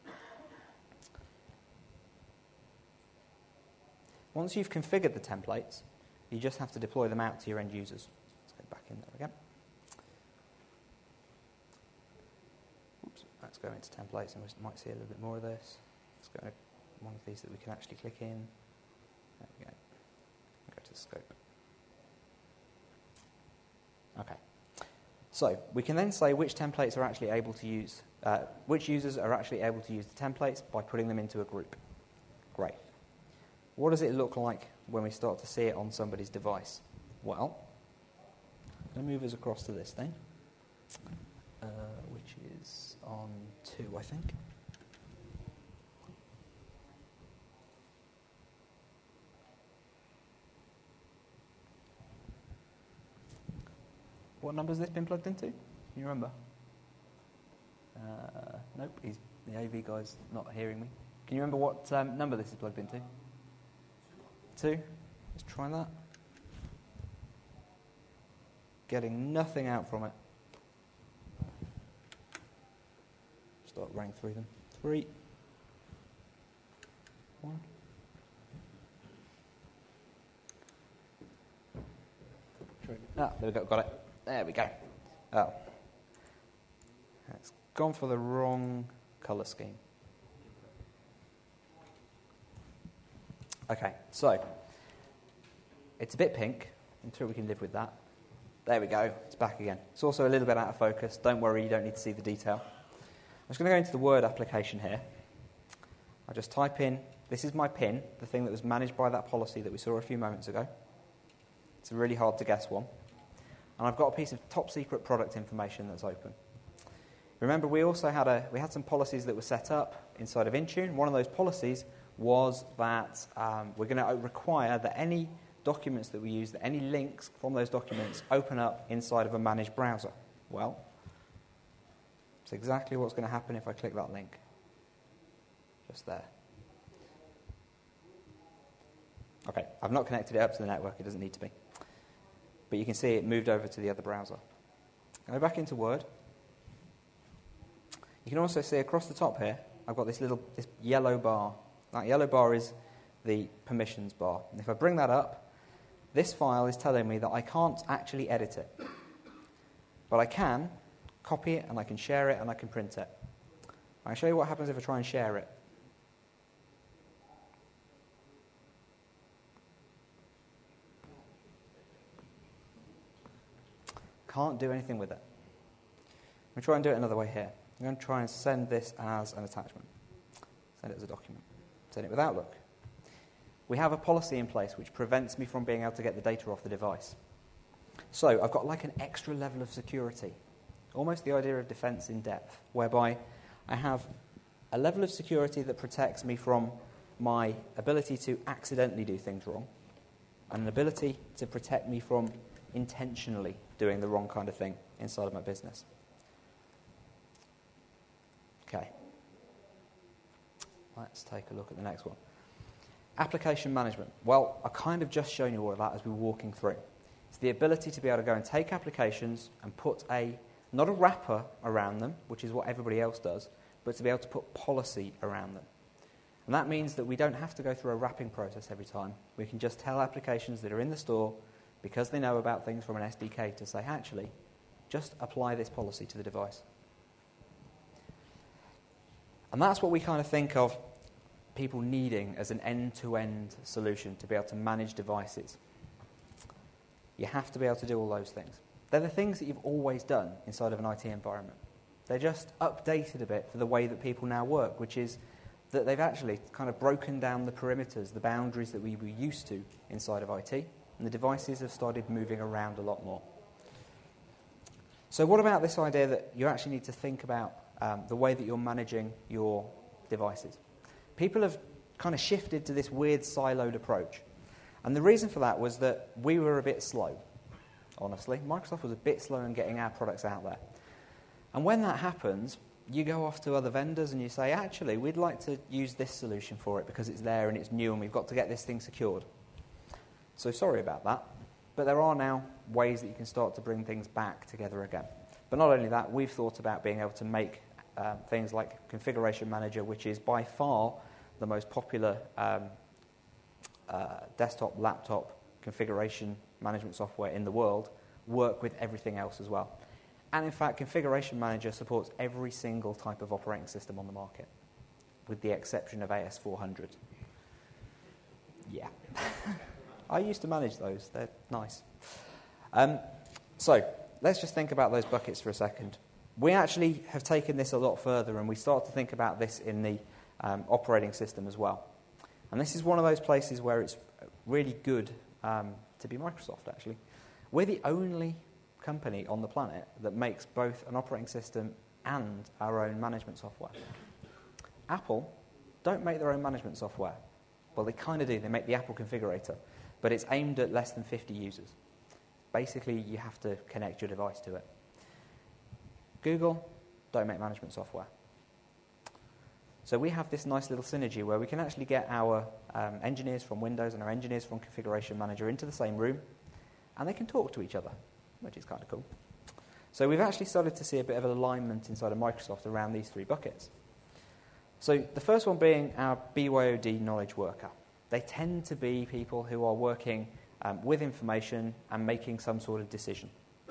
Once you've configured the templates, you just have to deploy them out to your end users. Let's go back in there again. Oops, let's go into templates, and we might see a little bit more of this. Let's go to one of these that we can actually click in. There we go. Go to scope. Okay. So we can then say which templates are actually able to use, which users are actually able to use the templates by putting them into a group. Great. What does it look like when we start to see it on somebody's device? Well, I'm going to move us across to this thing, which is on 2, I think. What number has this been plugged into? Can you remember? Nope, the AV guy's not hearing me. Can you remember what number this is plugged into? 2? Let's try that. Getting nothing out from it. Start running through them. 3. 1. Ah, there we go, got it. There we go. Oh. It's gone for the wrong colour scheme. Okay, so it's a bit pink. I'm sure we can live with that. There we go, it's back again. It's also a little bit out of focus. Don't worry, you don't need to see the detail. I'm just going to go into the Word application here. I just type in, this is my PIN, the thing that was managed by that policy that we saw a few moments ago. It's a really hard to guess one. And I've got a piece of top secret product information that's open. Remember, we also had some policies that were set up inside of Intune. One of those policies was that we're going to require that any documents that we use, that any links from those documents open up inside of a managed browser. Well, it's exactly what's going to happen if I click that link. Just there. Okay, I've not connected it up to the network. It doesn't need to be. But you can see it moved over to the other browser. Go back into Word. You can also see across the top here, I've got this yellow bar. That yellow bar is the permissions bar. And if I bring that up, this file is telling me that I can't actually edit it. But I can copy it, and I can share it, and I can print it. I'll show you what happens if I try and share it. Can't do anything with it. I'm going to try and do it another way here. I'm going to try and send this as an attachment. Send it as a document. Turn it with Outlook. We have a policy in place which prevents me from being able to get the data off the device. So I've got like an extra level of security, almost the idea of defense in depth, whereby I have a level of security that protects me from my ability to accidentally do things wrong, and an ability to protect me from intentionally doing the wrong kind of thing inside of my business. Okay. Let's take a look at the next one. Application management. Well, I kind of just shown you all of that as we were walking through. It's the ability to be able to go and take applications and put not a wrapper around them, which is what everybody else does, but to be able to put policy around them. And that means that we don't have to go through a wrapping process every time. We can just tell applications that are in the store, because they know about things from an SDK, to say, actually, just apply this policy to the device. And that's what we kind of think of people needing as an end-to-end solution to be able to manage devices. You have to be able to do all those things. They're the things that you've always done inside of an IT environment. They're just updated a bit for the way that people now work, which is that they've actually kind of broken down the perimeters, the boundaries that we were used to inside of IT, and the devices have started moving around a lot more. So what about this idea that you actually need to think about the way that you're managing your devices? People have kind of shifted to this weird siloed approach. And the reason for that was that we were a bit slow, honestly. Microsoft was a bit slow in getting our products out there. And when that happens, you go off to other vendors and you say, actually, we'd like to use this solution for it because it's there and it's new and we've got to get this thing secured. So sorry about that. But there are now ways that you can start to bring things back together again. But not only that, we've thought about being able to make things like Configuration Manager, which is by far the most popular desktop, laptop configuration management software in the world, work with everything else as well. And in fact, Configuration Manager supports every single type of operating system on the market, with the exception of AS400. Yeah. I used to manage those. They're nice. So let's just think about those buckets for a second. We actually have taken this a lot further, and we start to think about this in the operating system as well. And this is one of those places where it's really good to be Microsoft, actually. We're the only company on the planet that makes both an operating system and our own management software. Apple don't make their own management software. Well, they kind of do. They make the Apple Configurator, but it's aimed at less than 50 users. Basically, you have to connect your device to it. Google don't make management software. So we have this nice little synergy where we can actually get our engineers from Windows and our engineers from Configuration Manager into the same room, and they can talk to each other, which is kind of cool. So we've actually started to see a bit of an alignment inside of Microsoft around these three buckets. So the first one being our BYOD knowledge worker. They tend to be people who are working with information and making some sort of decision.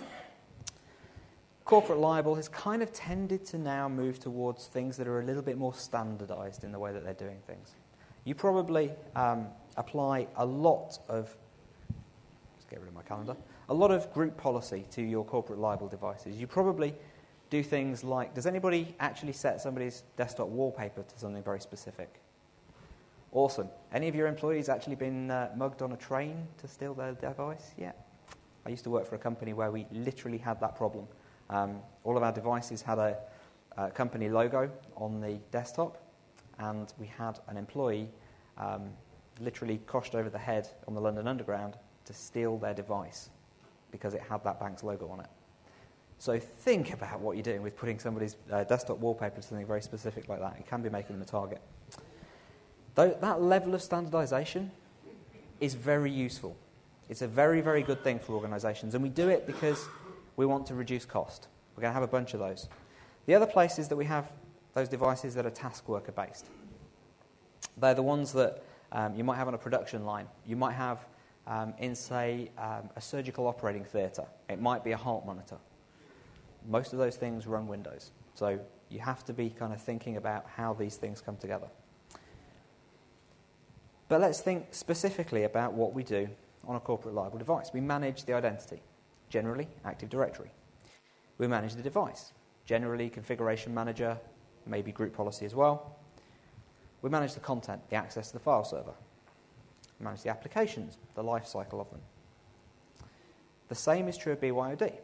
Corporate liable has kind of tended to now move towards things that are a little bit more standardized in the way that they're doing things. You probably apply a lot of, let's get rid of my calendar, a lot of group policy to your corporate liable devices. You probably do things like, does anybody actually set somebody's desktop wallpaper to something very specific? Awesome. Any of your employees actually been mugged on a train to steal their device? Yeah. I used to work for a company where we literally had that problem. All of our devices had a company logo on the desktop, and we had an employee literally crushed over the head on the London Underground to steal their device because it had that bank's logo on it. So think about what you're doing with putting somebody's desktop wallpaper to something very specific like that. It can be making them a target. Though that level of standardization is very useful. It's a very, very good thing for organizations, and we do it because we want to reduce cost. We're going to have a bunch of those. The other place is that we have those devices that are task worker based. They're the ones that you might have on a production line. You might have in, say, a surgical operating theatre. It might be a heart monitor. Most of those things run Windows. So you have to be kind of thinking about how these things come together. But let's think specifically about what we do on a corporate liable device. We manage the identity, generally Active Directory. We manage the device, generally Configuration Manager, maybe group policy as well. We manage the content, the access to the file server. We manage the applications, the life cycle of them. The same is true of BYOD.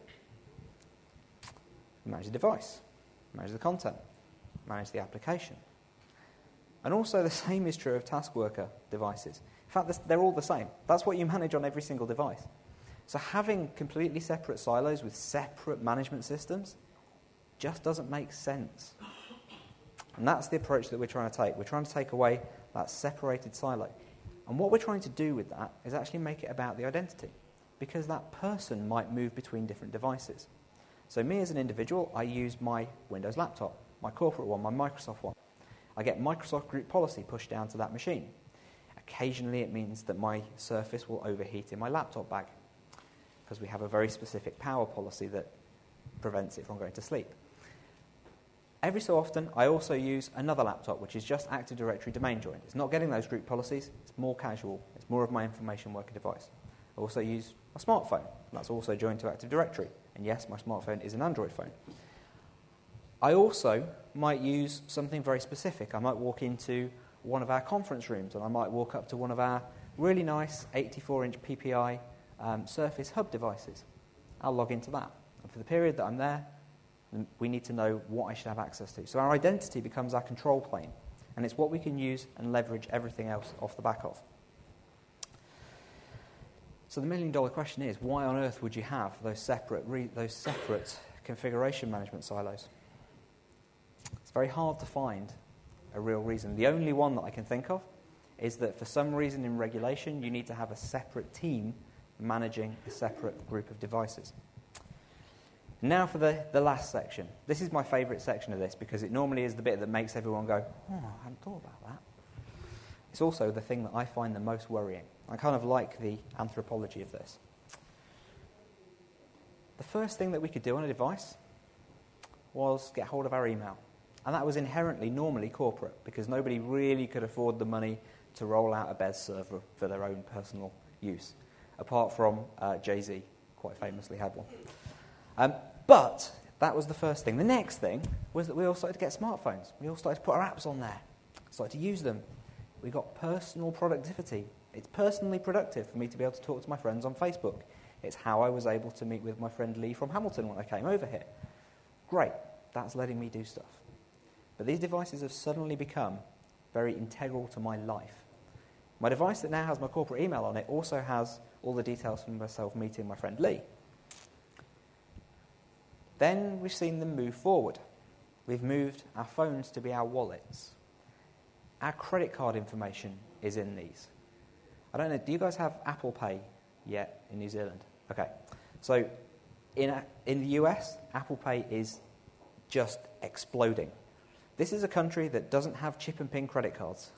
We manage the device, manage the content, manage the application. And also the same is true of task worker devices. In fact, they're all the same. That's what you manage on every single device. So having completely separate silos with separate management systems just doesn't make sense. And that's the approach that we're trying to take. We're trying to take away that separated silo. And what we're trying to do with that is actually make it about the identity, because that person might move between different devices. So me as an individual, I use my Windows laptop, my corporate one, my Microsoft one. I get Microsoft group policy pushed down to that machine. Occasionally it means that my Surface will overheat in my laptop bag, because we have a very specific power policy that prevents it from going to sleep. Every so often, I also use another laptop, which is just Active Directory domain joined. It's not getting those group policies. It's more casual. It's more of my information worker device. I also use a smartphone. That's also joined to Active Directory. And yes, my smartphone is an Android phone. I also might use something very specific. I might walk into one of our conference rooms, and I might walk up to one of our really nice 84-inch PPI Surface Hub devices. I'll log into that. And for the period that I'm there, we need to know what I should have access to. So our identity becomes our control plane, and it's what we can use and leverage everything else off the back of. So the million-dollar question is, why on earth would you have those separate configuration management silos? It's very hard to find a real reason. The only one that I can think of is that for some reason in regulation, you need to have a separate team managing a separate group of devices. Now for the last section. This is my favourite section of this, because it normally is the bit that makes everyone go, oh, I hadn't thought about that. It's also the thing that I find the most worrying. I kind of like the anthropology of this. The first thing that we could do on a device was get hold of our email. And that was inherently normally corporate, because nobody really could afford the money to roll out a BES server for their own personal use, apart from Jay-Z quite famously had one. But that was the first thing. The next thing was that we all started to get smartphones. We all started to put our apps on there, started to use them. We got personal productivity. It's personally productive for me to be able to talk to my friends on Facebook. It's how I was able to meet with my friend Lee from Hamilton when I came over here. Great, that's letting me do stuff. But these devices have suddenly become very integral to my life. My device that now has my corporate email on it also has all the details from myself meeting my friend Lee. Then we've seen them move forward. We've moved our phones to be our wallets. Our credit card information is in these. I don't know, do you guys have Apple Pay yet in New Zealand? Okay. So in the US, Apple Pay is just exploding. This is a country that doesn't have chip and pin credit cards.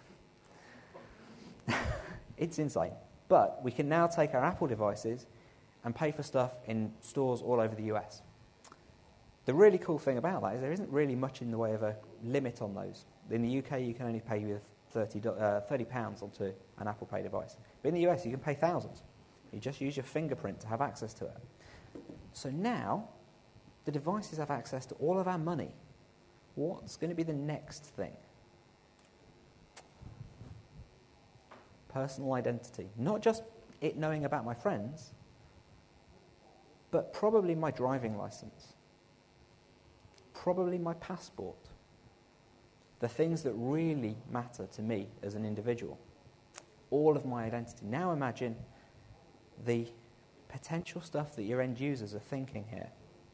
It's insane. But we can now take our Apple devices and pay for stuff in stores all over the US. The really cool thing about that is there isn't really much in the way of a limit on those. In the UK, you can only pay with £30 onto an Apple Pay device. But in the US, you can pay thousands. You just use your fingerprint to have access to it. So now, the devices have access to all of our money. What's going to be the next thing? Personal identity. Not just it knowing about my friends, but probably my driving license. Probably my passport. The things that really matter to me as an individual. All of my identity. Now imagine the potential stuff that your end users are thinking here.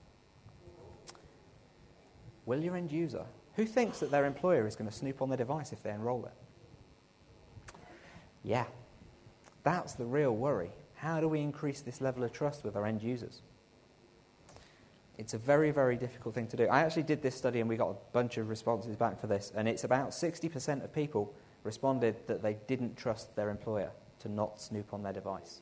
Will your end user, who thinks that their employer is going to snoop on their device if they enroll it? Yeah, that's the real worry. How do we increase this level of trust with our end users? It's a very, very difficult thing to do. I actually did this study and we got a bunch of responses back for this, and it's about 60% of people responded that they didn't trust their employer to not snoop on their device.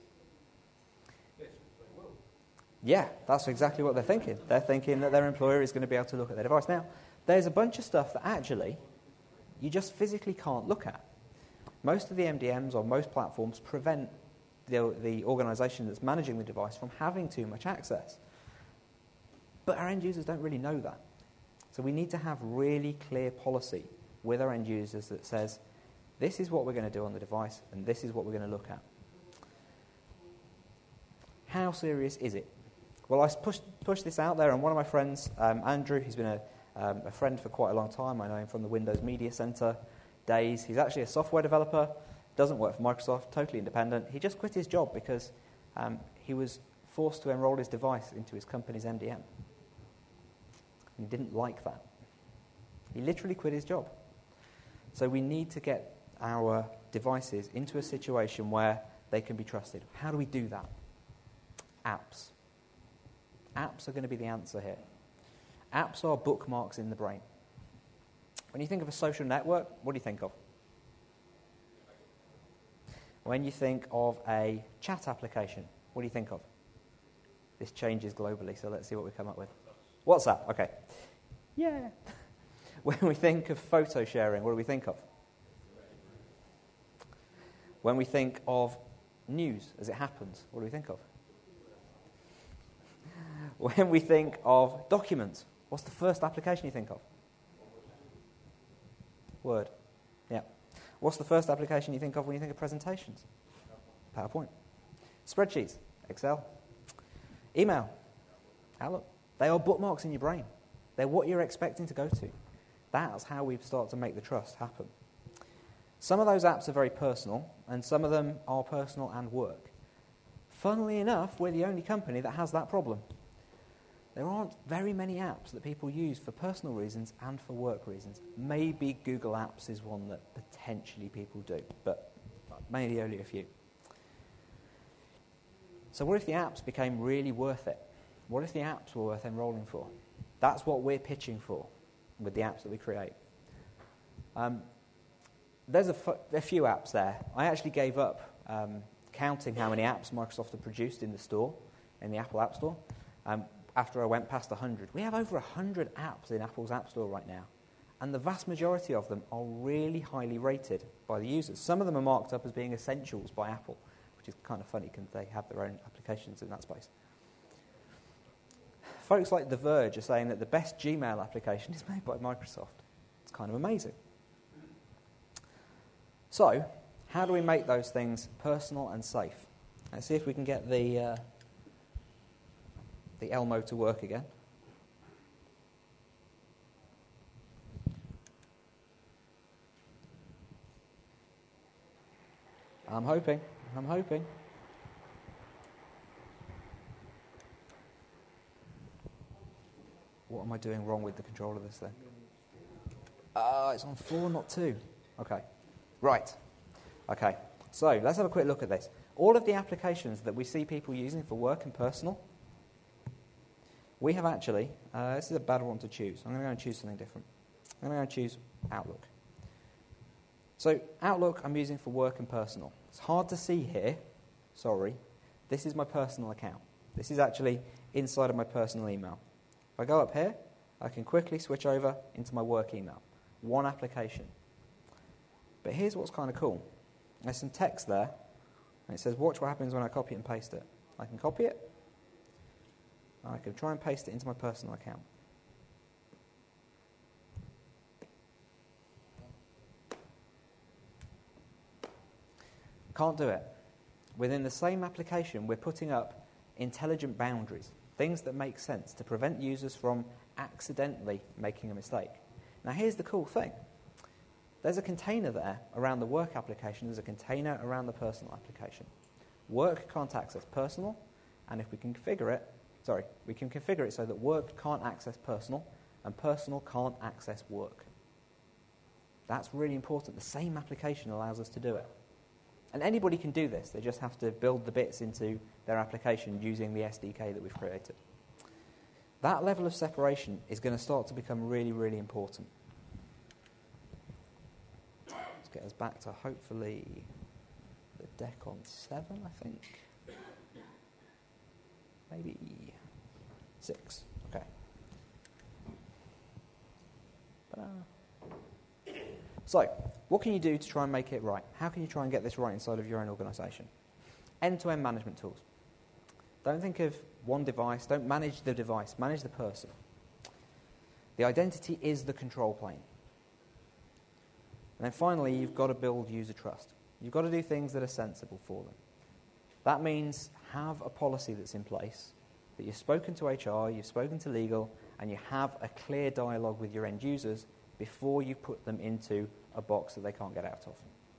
Yeah, that's exactly what they're thinking. They're thinking that their employer is going to be able to look at their device. Now, there's a bunch of stuff that actually you just physically can't look at. Most of the MDMs on most platforms prevent the organisation that's managing the device from having too much access. But our end users don't really know that. So we need to have really clear policy with our end users that says, This is what we're going to do on the device, and this is what we're going to look at. How serious is it? Well, I pushed this out there, and one of my friends, Andrew, he's been a friend for quite a long time. I know him from the Windows Media Center days. He's actually a software developer, doesn't work for Microsoft, totally independent. He just quit his job because he was forced to enroll his device into his company's MDM. He didn't like that. He literally quit his job. So we need to get our devices into a situation where they can be trusted. How do we do that? Apps. Apps are going to be the answer here. Apps are bookmarks in the brain. When you think of a social network, what do you think of? When you think of a chat application, what do you think of? This changes globally, so let's see what we come up with. WhatsApp, okay. Yeah. When we think of photo sharing, what do we think of? When we think of news as it happens, what do we think of? When we think of documents, what's the first application you think of? Word. Yeah. What's the first application you think of when you think of presentations? PowerPoint. Spreadsheets. Excel. Email. Outlook. They are bookmarks in your brain. They're what you're expecting to go to. That's how we start to make the trust happen. Some of those apps are very personal, and some of them are personal and work. Funnily enough, we're the only company that has that problem. There aren't very many apps that people use for personal reasons and for work reasons. Maybe Google Apps is one that potentially people do, but maybe only a few. So what if the apps became really worth it? What if the apps were worth enrolling for? That's what we're pitching for with the apps that we create. There's a few apps there. I actually gave up counting how many apps Microsoft had produced in the store, in the Apple App Store, after I went past 100. We have over 100 apps in Apple's App Store right now, and the vast majority of them are really highly rated by the users. Some of them are marked up as being essentials by Apple, which is kind of funny because they have their own applications in that space. Folks like The Verge are saying that the best Gmail application is made by Microsoft. It's kind of amazing. So, how do we make those things personal and safe? Let's see if we can get the Elmo to work again. I'm hoping. What am I doing wrong with the control of this thing? It's on 4, not 2. Okay. Right. Okay. So, let's have a quick look at this. All of the applications that we see people using for work and personal, we have actually, this is a bad one to choose. I'm going to go and choose something different. I'm going to go and choose Outlook. So, Outlook I'm using for work and personal. It's hard to see here. Sorry. This is my personal account. This is actually inside of my personal email. If I go up here, I can quickly switch over into my work email. One application. But here's what's kind of cool. There's some text there, and it says, watch what happens when I copy and paste it. I can copy it, and I can try and paste it into my personal account. Can't do it. Within the same application, we're putting up intelligent boundaries, things that make sense to prevent users from accidentally making a mistake. Now, here's the cool thing. There's a container there around the work application. There's a container around the personal application. Work can't access personal, and if we can configure it, we can configure it so that work can't access personal, and personal can't access work. That's really important. The same application allows us to do it. And anybody can do this. They just have to build the bits into their application using the SDK that we've created. That level of separation is going to start to become really, really important. Let's get us back to hopefully the deck on 7, I think. Maybe 6. Okay. Ta-da. So, what can you do to try and make it right? How can you try and get this right inside of your own organisation? End-to-end management tools. Don't think of one device. Don't manage the device. Manage the person. The identity is the control plane. And then finally, you've got to build user trust. You've got to do things that are sensible for them. That means have a policy that's in place, that you've spoken to HR, you've spoken to legal, and you have a clear dialogue with your end users before you put them into a box that they can't get out of.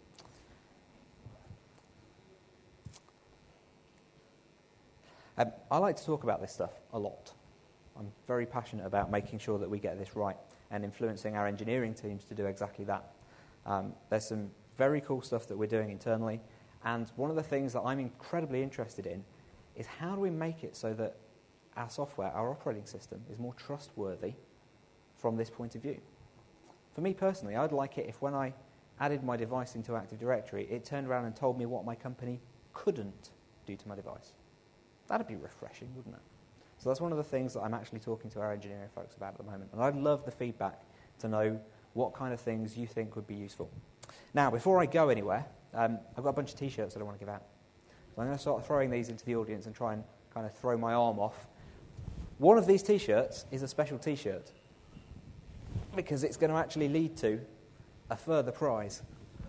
I like to talk about this stuff a lot. I'm very passionate about making sure that we get this right and influencing our engineering teams to do exactly that. There's some very cool stuff that we're doing internally, and one of the things that I'm incredibly interested in is how do we make it so that our software, our operating system, is more trustworthy from this point of view. For me personally, I'd like it if when I added my device into Active Directory, it turned around and told me what my company couldn't do to my device. That'd be refreshing, wouldn't it? So that's one of the things that I'm actually talking to our engineering folks about at the moment. And I'd love the feedback to know what kind of things you think would be useful. Now, before I go anywhere, I've got a bunch of T-shirts that I want to give out. So I'm going to start throwing these into the audience and try and kind of throw my arm off. One of these T-shirts is a special T-shirt because it's going to actually lead to a further prize.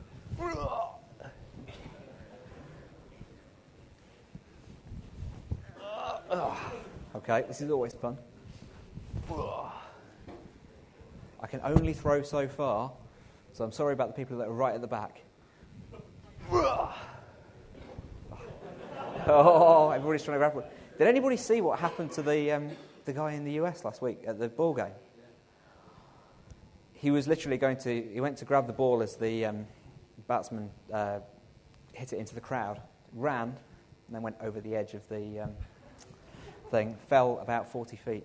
Okay, this is always fun. I can only throw so far, so I'm sorry about the people that are right at the back. Oh, everybody's trying to grab one. Did anybody see what happened to the guy in the US last week at the ball game? He was literally he went to grab the ball as the batsman hit it into the crowd, ran, and then went over the edge of the thing, fell about 40 feet.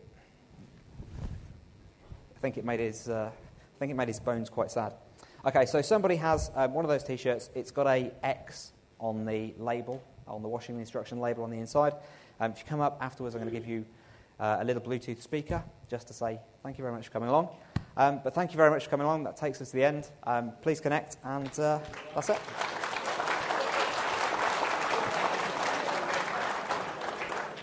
I think it made his bones quite sad. Okay, so somebody has one of those T-shirts. It's got a X on the label, on the washing instruction label on the inside. If you come up afterwards, I'm going to give you a little Bluetooth speaker just to say thank you very much for coming along. But thank you very much for coming along. That takes us to the end. Please connect, and that's it.